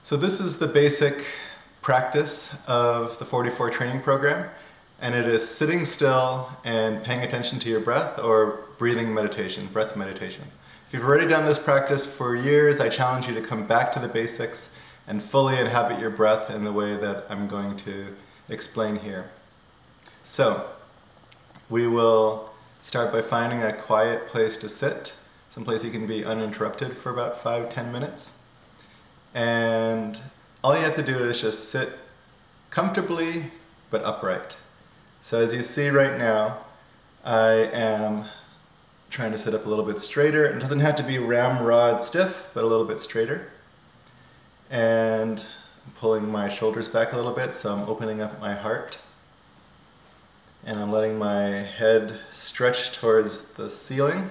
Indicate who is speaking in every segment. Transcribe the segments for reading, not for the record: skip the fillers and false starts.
Speaker 1: So this is the basic practice of the 44 training program, and it is sitting still and paying attention to your breath, or breathing meditation, breath meditation. If you've already done this practice for years, I challenge you to come back to the basics and fully inhabit your breath in the way that I'm going to explain here. So we will start by finding a quiet place to sit, someplace you can be uninterrupted for about 5-10 minutes. And all you have to do is just sit comfortably but upright. So as you see right now, I am trying to sit up a little bit straighter. It doesn't have to be ramrod stiff, but a little bit straighter. And I'm pulling my shoulders back a little bit, so I'm opening up my heart. And I'm letting my head stretch towards the ceiling.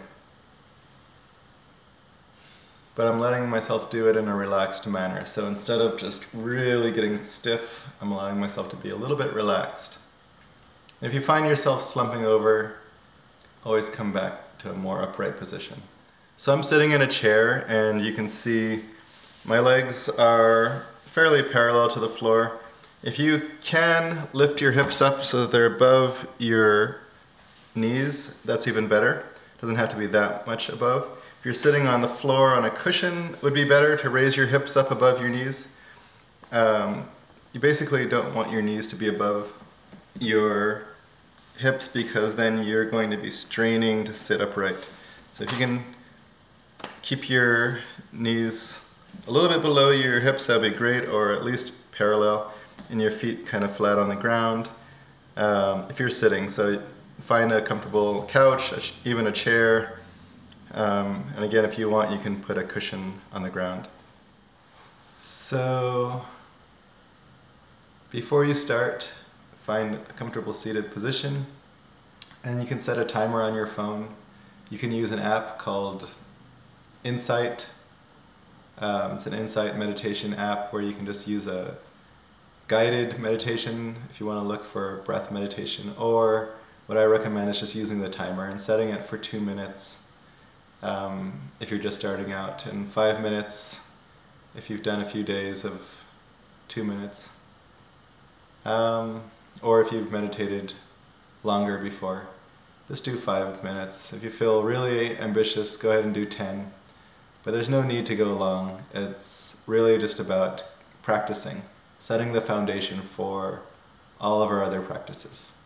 Speaker 1: But I'm letting myself do it in a relaxed manner. So instead of just really getting stiff, I'm allowing myself to be a little bit relaxed. And if you find yourself slumping over, always come back to a more upright position. So I'm sitting in a chair, and you can see my legs are fairly parallel to the floor. If you can lift your hips up so that they're above your knees, that's even better. It doesn't have to be that much above. If you're sitting on the floor on a cushion, it would be better to raise your hips up above your knees. You basically don't want your knees to be above your hips, because then you're going to be straining to sit upright. So if you can keep your knees a little bit below your hips, that would be great, or at least parallel, and your feet kind of flat on the ground if you're sitting. So find a comfortable couch, even a chair. And again, if you want, you can put a cushion on the ground. So before you start, find a comfortable seated position, and you can set a timer on your phone. You can use an app called Insight. It's an Insight meditation app where you can just use a guided meditation if you want to look for breath meditation, or what I recommend is just using the timer and setting it for 2 minutes. If you're just starting out, and 5 minutes if you've done a few days of 2 minutes, or if you've meditated longer before, just do 5 minutes. If you feel really ambitious, go ahead and do 10, but there's no need to go long. It's really just about practicing, setting the foundation for all of our other practices.